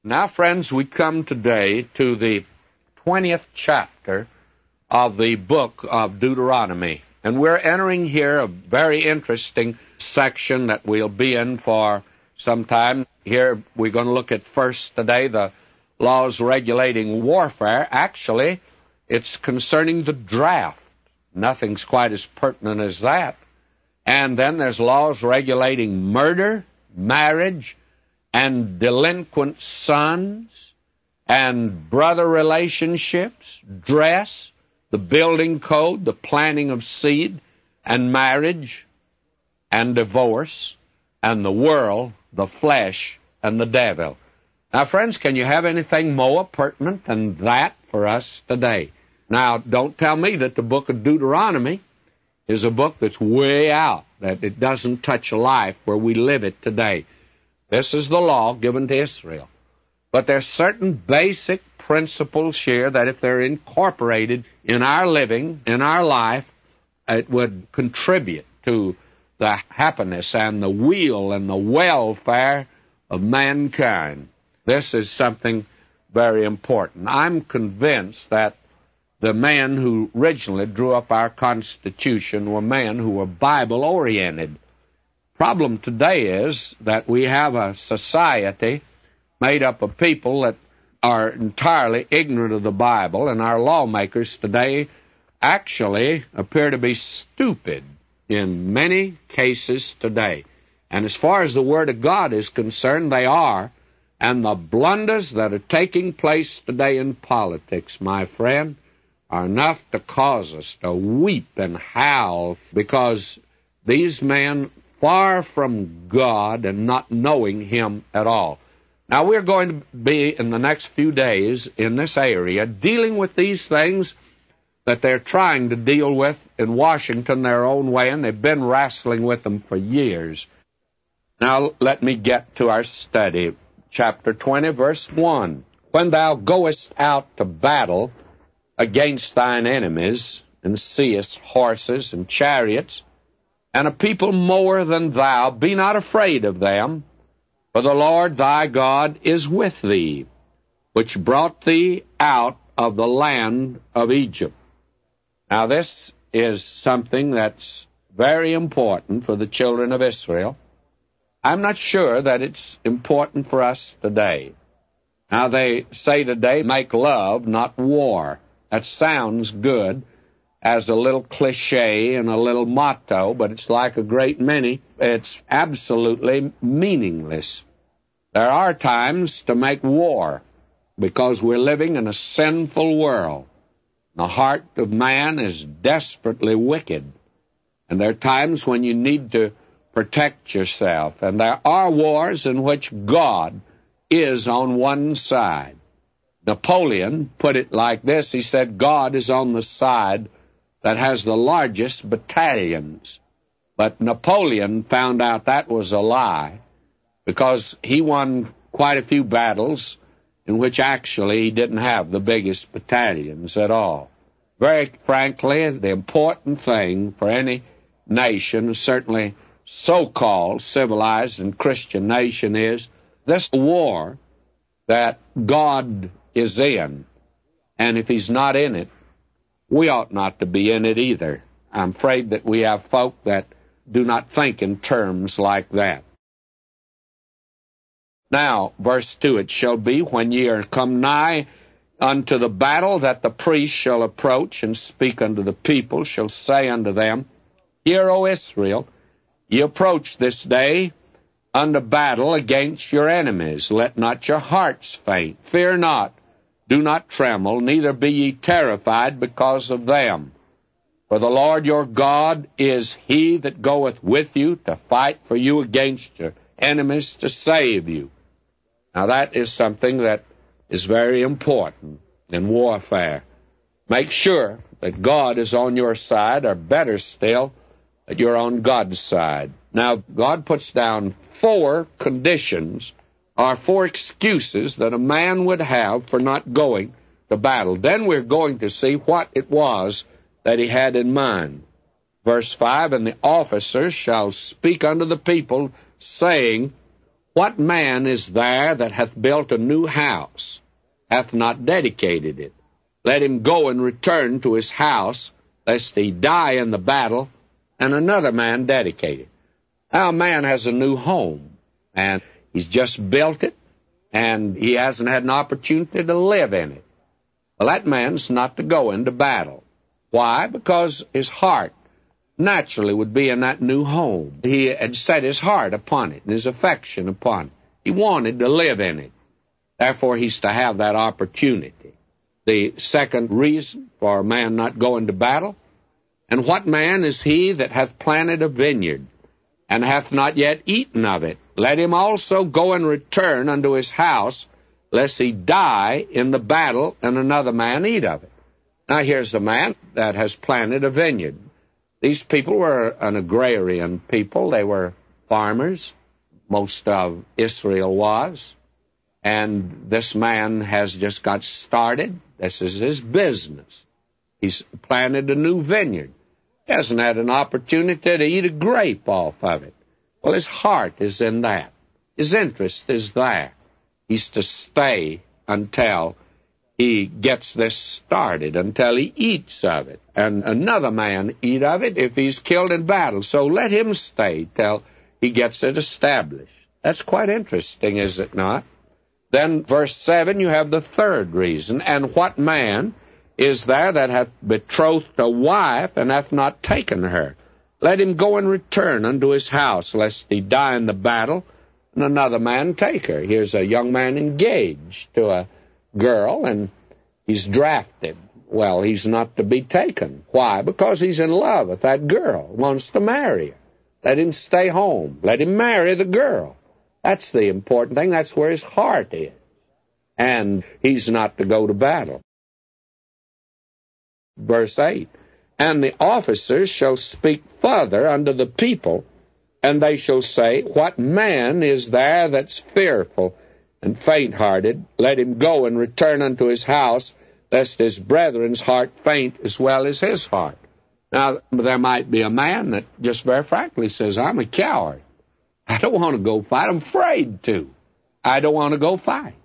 Now, friends, we come today to the 20th chapter of the book of Deuteronomy. And we're entering here a very interesting section that we'll be in for some time. Here we're going to look at first today the laws regulating warfare. Actually, it's concerning the draft. Nothing's quite as pertinent as that. And then there's laws regulating murder, marriage, and delinquent sons, and brother relationships, dress, the building code, the planting of seed, and marriage, and divorce, and the world, the flesh, and the devil. Now, friends, can you have anything more pertinent than that for us today? Now, don't tell me that the book of Deuteronomy is a book that's way out, that it doesn't touch life where we live it today. This is the law given to Israel. But there's certain basic principles here that if they're incorporated in our living, in our life, it would contribute to the happiness and the weal and the welfare of mankind. This is something very important. I'm convinced that the men who originally drew up our Constitution were men who were Bible-oriented. Problem today is that we have a society made up of people that are entirely ignorant of the Bible, and our lawmakers today actually appear to be stupid in many cases today. And as far as the Word of God is concerned, they are. And the blunders that are taking place today in politics, my friend, are enough to cause us to weep and howl, because these men far from God and not knowing Him at all. Now, we're going to be, in the next few days, in this area, dealing with these things that they're trying to deal with in Washington their own way, and they've been wrestling with them for years. Now, let me get to our study. Chapter 20, verse 1. When thou goest out to battle against thine enemies, and seest horses and chariots, and a people more than thou, be not afraid of them, for the Lord thy God is with thee, which brought thee out of the land of Egypt. Now, this is something that's very important for the children of Israel. I'm not sure that it's important for us today. Now, they say today, make love, not war. That sounds good as a little cliche and a little motto, but it's like a great many. It's absolutely meaningless. There are times to make war because we're living in a sinful world. The heart of man is desperately wicked. And there are times when you need to protect yourself. And there are wars in which God is on one side. Napoleon put it like this. He said, God is on the side that has the largest battalions. But Napoleon found out that was a lie, because he won quite a few battles in which actually he didn't have the biggest battalions at all. Very frankly, the important thing for any nation, certainly so-called civilized and Christian nation, is this war that God is in. And if He's not in it, we ought not to be in it either. I'm afraid that we have folk that do not think in terms like that. Now, verse 2, it shall be, when ye are come nigh unto the battle, that the priest shall approach and speak unto the people, shall say unto them, Hear, O Israel, ye approach this day unto battle against your enemies. Let not your hearts faint. Fear not. Do not tremble, neither be ye terrified because of them. For the Lord your God is He that goeth with you to fight for you against your enemies, to save you. Now, that is something that is very important in warfare. Make sure that God is on your side, or better still, that you're on God's side. Now, God puts down 4 conditions, or 4 excuses that a man would have for not going to battle. Then we're going to see what it was that he had in mind. Verse 5, And the officers shall speak unto the people, saying, What man is there that hath built a new house, hath not dedicated it? Let him go and return to his house, lest he die in the battle, and another man dedicate it. Now, a man has a new home, and he's just built it, and he hasn't had an opportunity to live in it. Well, that man's not to go into battle. Why? Because his heart naturally would be in that new home. He had set his heart upon it and his affection upon it. He wanted to live in it. Therefore, he's to have that opportunity. The second reason for a man not going to battle, and what man is he that hath planted a vineyard, and hath not yet eaten of it? Let him also go and return unto his house, lest he die in the battle, and another man eat of it. Now here's a man that has planted a vineyard. These people were an agrarian people. They were farmers. Most of Israel was. And this man has just got started. This is his business. He's planted a new vineyard. He hasn't had an opportunity to eat a grape off of it. Well, his heart is in that. His interest is there. He's to stay until he gets this started, until he eats of it, and another man eat of it if he's killed in battle. So let him stay till he gets it established. That's quite interesting, is it not? Then, verse 7, you have the third reason. And what man is there that hath betrothed a wife, and hath not taken her? Let him go and return unto his house, lest he die in the battle, and another man take her. Here's a young man engaged to a girl, and he's drafted. Well, he's not to be taken. Why? Because he's in love with that girl, wants to marry her. Let him stay home. Let him marry the girl. That's the important thing. That's where his heart is. And he's not to go to battle. Verse 8, and the officers shall speak further unto the people, and they shall say, what man is there that's fearful and faint-hearted? Let him go and return unto his house, lest his brethren's heart faint as well as his heart. Now, there might be a man that just very frankly says, I'm a coward. I don't want to go fight. I'm afraid to. I don't want to go fight.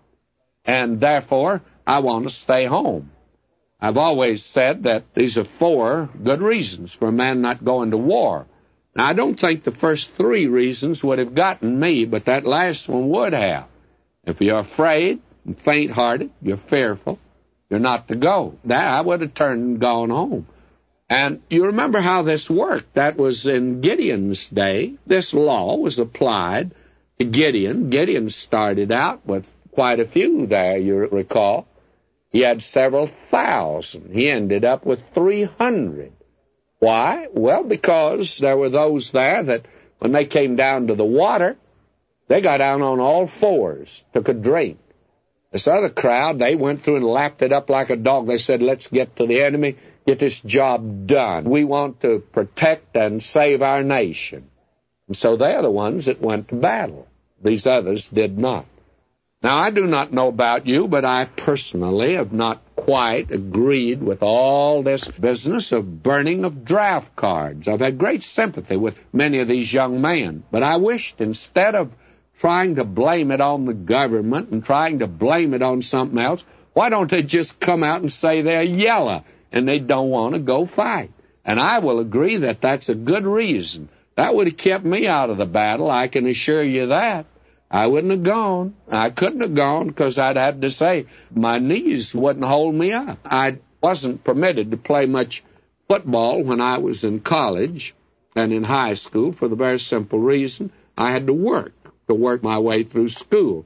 And therefore, I want to stay home. I've always said that these are 4 good reasons for a man not going to war. Now, I don't think the first 3 reasons would have gotten me, but that last one would have. If you're afraid and faint-hearted, you're fearful, you're not to go. Now, I would have turned and gone home. And you remember how this worked. That was in Gideon's day. This law was applied to Gideon. Gideon started out with quite a few there, you recall. He had several thousand. He ended up with 300. Why? Well, because there were those there that when they came down to the water, they got down on all 4s, took a drink. This other crowd, they went through and lapped it up like a dog. They said, let's get to the enemy, get this job done. We want to protect and save our nation. And so they're the ones that went to battle. These others did not. Now, I do not know about you, but I personally have not quite agreed with all this business of burning of draft cards. I've had great sympathy with many of these young men, but I wished instead of trying to blame it on the government and trying to blame it on something else, why don't they just come out and say they're yellow and they don't want to go fight? And I will agree that that's a good reason. That would have kept me out of the battle, I can assure you that. I wouldn't have gone. I couldn't have gone because I'd had to say my knees wouldn't hold me up. I wasn't permitted to play much football when I was in college and in high school for the very simple reason I had to work my way through school.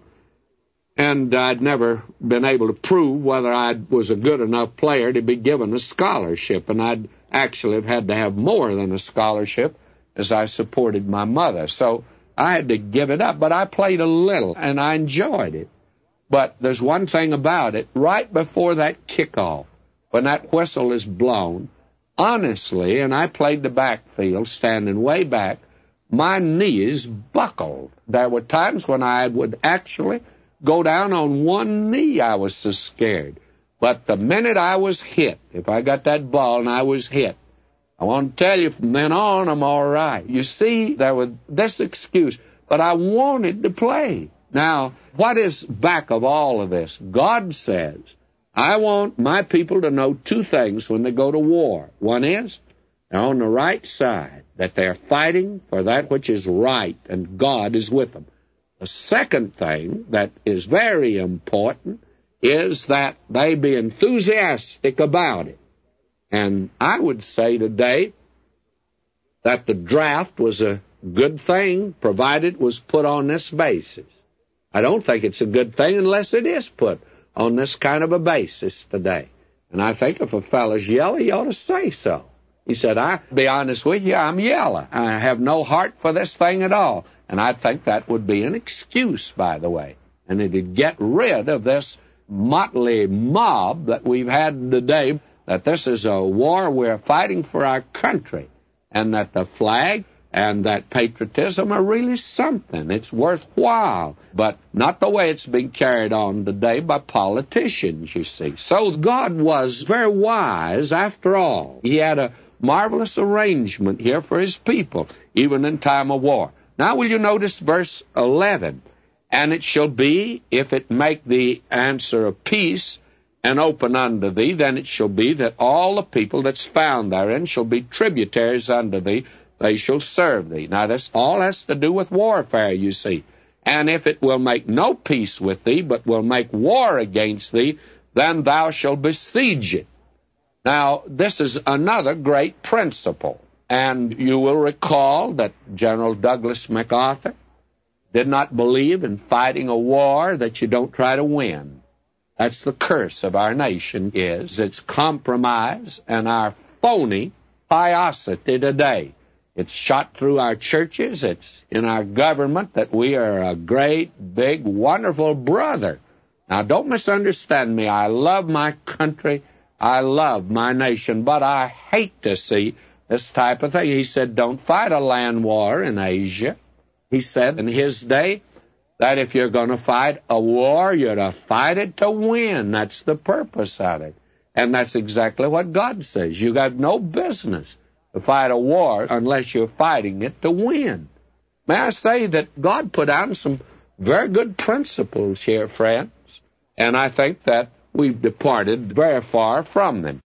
And I'd never been able to prove whether I was a good enough player to be given a scholarship, and I'd actually have had to have more than a scholarship as I supported my mother. So I had to give it up, but I played a little, and I enjoyed it. But there's one thing about it. Right before that kickoff, when that whistle is blown, honestly, and I played the backfield, standing way back, my knees buckled. There were times when I would actually go down on one knee. I was so scared. But the minute I was hit, if I got that ball and I was hit, I want to tell you, from then on, I'm all right. You see, there was this excuse, but I wanted to play. Now, what is back of all of this? God says, I want my people to know two things when they go to war. One is, they're on the right side, that they're fighting for that which is right, and God is with them. The second thing that is very important is that they be enthusiastic about it. And I would say today that the draft was a good thing, provided it was put on this basis. I don't think it's a good thing unless it is put on this kind of a basis today. And I think if a fellow's yellow, he ought to say so. He said, I'll be honest with you, I'm yellow. I have no heart for this thing at all. And I think that would be an excuse, by the way. And it'd get rid of this motley mob that we've had today, that this is a war we're fighting for our country, and that the flag and that patriotism are really something. It's worthwhile, but not the way it's being carried on today by politicians, you see. So God was very wise after all. He had a marvelous arrangement here for his people, even in time of war. Now will you notice verse 11? And it shall be, if it make thee answer of peace, and open unto thee, then it shall be that all the people that's found therein shall be tributaries unto thee, they shall serve thee. Now, this all has to do with warfare, you see. And if it will make no peace with thee, but will make war against thee, then thou shalt besiege it. Now, this is another great principle. And you will recall that General Douglas MacArthur did not believe in fighting a war that you don't try to win. That's the curse of our nation, is its compromise and our phony piosity today. It's shot through our churches. It's in our government that we are a great, big, wonderful brother. Now, don't misunderstand me. I love my country. I love my nation. But I hate to see this type of thing. He said, don't fight a land war in Asia. He said in his day that if you're going to fight a war, you're to fight it to win. That's the purpose of it. And that's exactly what God says. You got no business to fight a war unless you're fighting it to win. May I say that God put out some very good principles here, friends, and I think that we've departed very far from them.